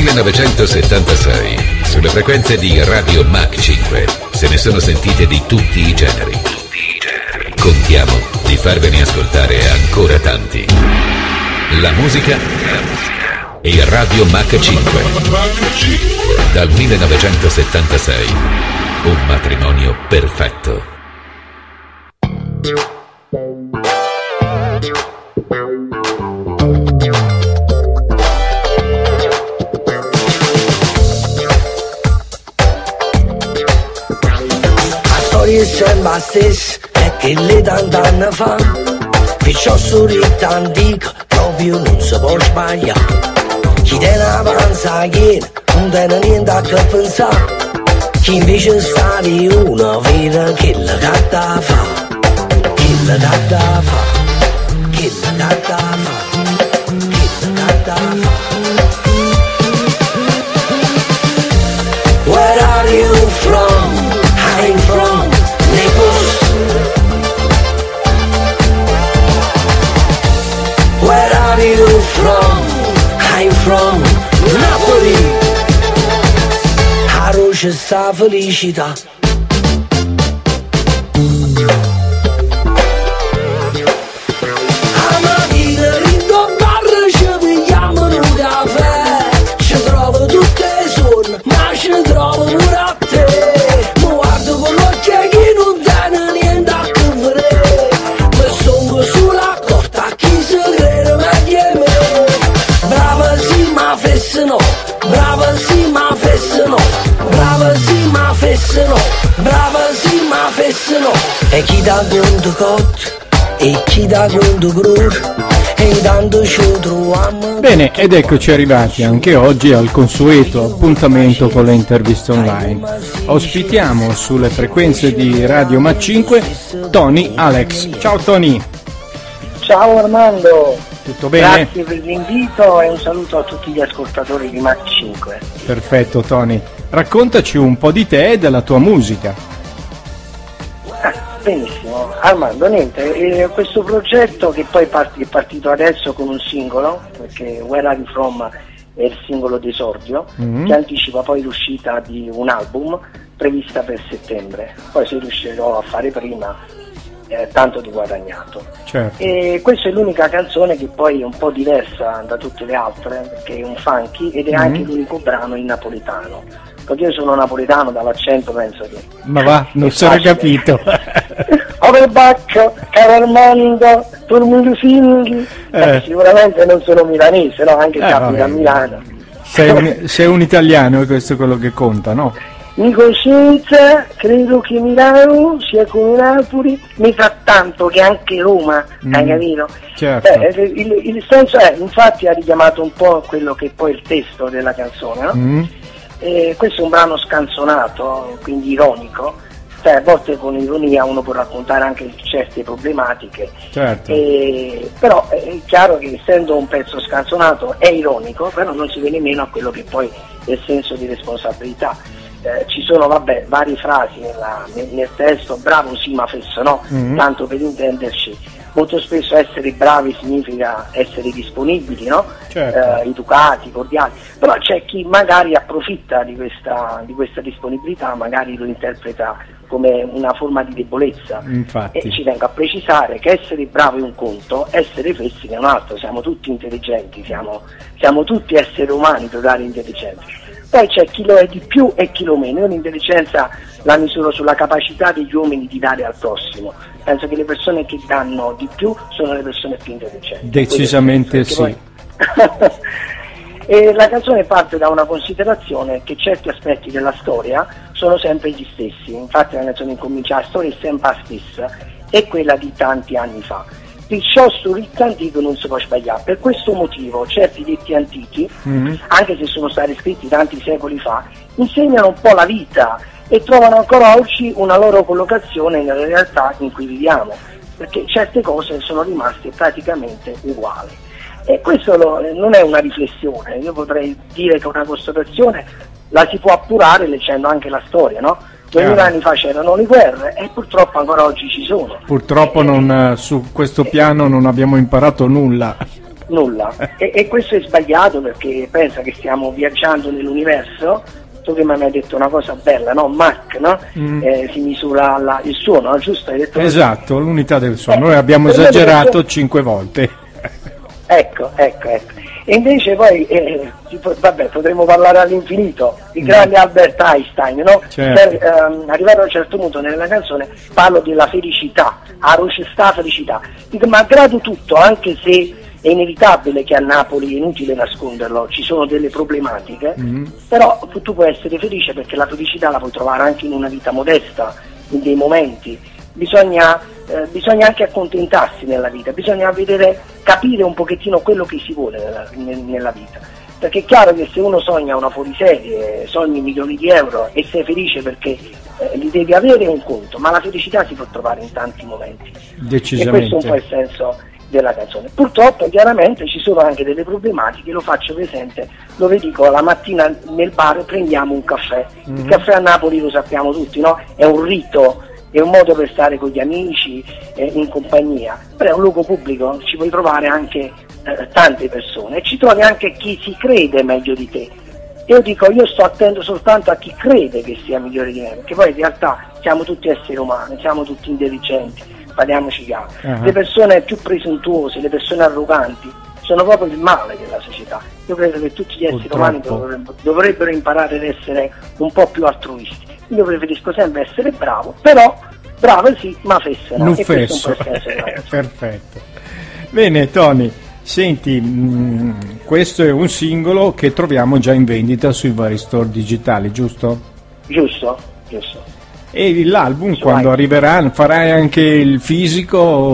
1976, sulle frequenze di Radio Mach 5, se ne sono sentite di tutti i generi. Contiamo di farvene ascoltare ancora tanti. La musica e Radio Mach 5. Dal 1976, un matrimonio perfetto. Sembra stessa è che le tante anni fa, perciò sorretta antica proprio non si può sbagliare. Chi te ne avanza chiede, non te ne niente a che pensare, chi invece sta di una vera che la gatta fa, che la gatta fa, che la gatta fa, che la gatta fa. Where are you from? I'm from Naples. Where are you from? I'm from Napoli. A roce sta felicità. A mattina rindo bar ci pigliamo un caffè, ci trovo tutte le sonne, ma ci trovo pure a te. No, brava sì ma fesse no, brava sì ma fesse no, brava sì ma fesse no. E chi dà conto cotto e chi dà conto crudo, e intanto ci troviamo. Bene, ed eccoci arrivati anche oggi al consueto appuntamento con le interviste online. Ospitiamo sulle frequenze di Radio Mach 5 Tony Alex. Ciao Tony. Ciao Armando. Tutto bene? Grazie per l'invito e un saluto a tutti gli ascoltatori di Mach 5. Perfetto Tony, raccontaci un po' di te e della tua musica. Benissimo, Armando, niente, questo progetto che poi è partito adesso con un singolo, perché Where Are You From è il singolo d'esordio, che anticipa poi l'uscita di un album prevista per settembre. Poi se riuscirò a fare prima, tanto di guadagnato. Certo. E questa è l'unica canzone che poi è un po' diversa da tutte le altre, perché è un funky ed è anche l'unico brano in napoletano, perché io sono napoletano, dall'accento penso che ma va, non sono capito. Overbacco, caro Armando, turmi finghi, sicuramente non sono milanese, no? Anche se abito a Milano. Sei un italiano e questo è quello che conta, no? In coscienza credo che Milano sia come Napoli, mi fa tanto che anche Roma, hai capito? Certo. Il senso è, infatti ha richiamato un po' quello che poi è il testo della canzone, no? Questo è un brano scanzonato, quindi ironico, a volte con ironia uno può raccontare anche certe problematiche, certo. Però è chiaro che essendo un pezzo scanzonato è ironico, però non si viene meno a quello che poi è il senso di responsabilità. Ci sono varie frasi nel testo, bravo sì ma fesso no, tanto per intenderci. Molto spesso essere bravi significa essere disponibili, no? Certo. Educati, cordiali, però c'è chi magari approfitta di questa disponibilità, magari lo interpreta come una forma di debolezza. Infatti. E ci tengo a precisare che essere bravi è un conto, essere fessi è un altro, siamo tutti intelligenti, siamo tutti esseri umani totali intelligenti. Poi c'è chi lo è di più e chi lo meno. Io l'intelligenza la misuro sulla capacità degli uomini di dare al prossimo. Penso che le persone che danno di più sono le persone più intelligenti. Decisamente sì. Poi... E la canzone parte da una considerazione che certi aspetti della storia sono sempre gli stessi. Infatti la canzone incomincia: la storia è sempre la stessa, è quella di tanti anni fa. Perciò sul rito antico non si può sbagliare. Per questo motivo certi detti antichi, anche se sono stati scritti tanti secoli fa, insegnano un po' la vita e trovano ancora oggi una loro collocazione nella realtà in cui viviamo, perché certe cose sono rimaste praticamente uguali. E questo non è una riflessione, io potrei dire che una constatazione la si può appurare leggendo anche la storia, no? 2000 anni fa c'erano le guerre e purtroppo ancora oggi ci sono. Purtroppo su questo piano non abbiamo imparato nulla. nulla. E questo è sbagliato, perché pensa che stiamo viaggiando nell'universo. Tu prima mi hai detto una cosa bella, no? Mach, no? Si misura il suono, giusto? Hai detto esatto, l'unità del suono. Noi abbiamo esagerato 5 volte. Ecco. E invece poi, vabbè, potremmo parlare all'infinito, il grande Albert Einstein, no? Certo. Per arrivare a un certo punto nella canzone parlo della felicità, a sta felicità. Dico, malgrado tutto, anche se è inevitabile che a Napoli, è inutile nasconderlo, ci sono delle problematiche, però tu puoi essere felice, perché la felicità la puoi trovare anche in una vita modesta, in dei momenti. Bisogna anche accontentarsi nella vita, bisogna capire un pochettino quello che si vuole nella vita, perché è chiaro che se uno sogna una fuoriserie, sogni milioni di euro e sei felice perché li devi avere, un conto, ma la felicità si può trovare in tanti momenti. Decisamente. E questo è un po' il senso della canzone. Purtroppo chiaramente ci sono anche delle problematiche, lo faccio presente dove dico la mattina nel bar prendiamo un caffè. Il caffè a Napoli lo sappiamo tutti, no? È un rito, è un modo per stare con gli amici, in compagnia, però è un luogo pubblico, ci puoi trovare anche tante persone e ci trovi anche chi si crede meglio di te. Io dico, io sto attento soltanto a chi crede che sia migliore di me, perché poi in realtà siamo tutti esseri umani, siamo tutti intelligenti, parliamoci chiaro. Le persone più presuntuose, le persone arroganti sono proprio il male della società. Io credo che tutti gli esseri umani dovrebbero imparare ad essere un po' più altruisti. Io preferisco sempre essere bravo, però bravo sì, ma fesso no. Non fesso. Perfetto. Bene Tony, senti, questo è un singolo che troviamo già in vendita sui vari store digitali, giusto? Giusto. E l'album quando arriverà farai anche il fisico?